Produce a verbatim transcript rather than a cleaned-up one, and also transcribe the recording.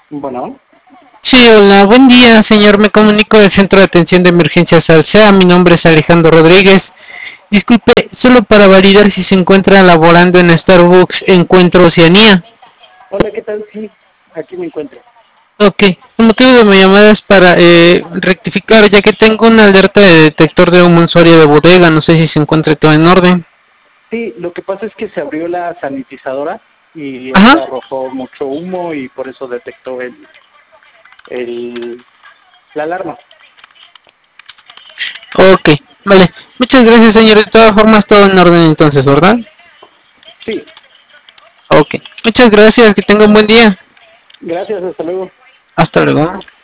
Bueno, Sí, hola, buen día, señor. Me comunico del Centro de Atención de Emergencias Alsea. Mi nombre es Alejandro Rodríguez. Disculpe, solo para validar si se encuentra laborando en Starbucks Encuentro Oceanía. hola, ¿qué tal? Sí, aquí me encuentro. Ok, el motivo de mi llamada es para eh, rectificar, ya que tengo una alerta de detector de humo en su área de bodega. No sé si se encuentra todo en orden. Sí, lo que pasa es que se abrió la sanitizadora y Ajá. esta arrojó mucho humo y por eso detectó el, el la alarma. Ok, vale. Muchas gracias, señor. De todas formas, todo en orden entonces, ¿verdad? Sí, Ok. Muchas gracias. Que tenga un buen día. gracias, hasta luego. Hasta luego.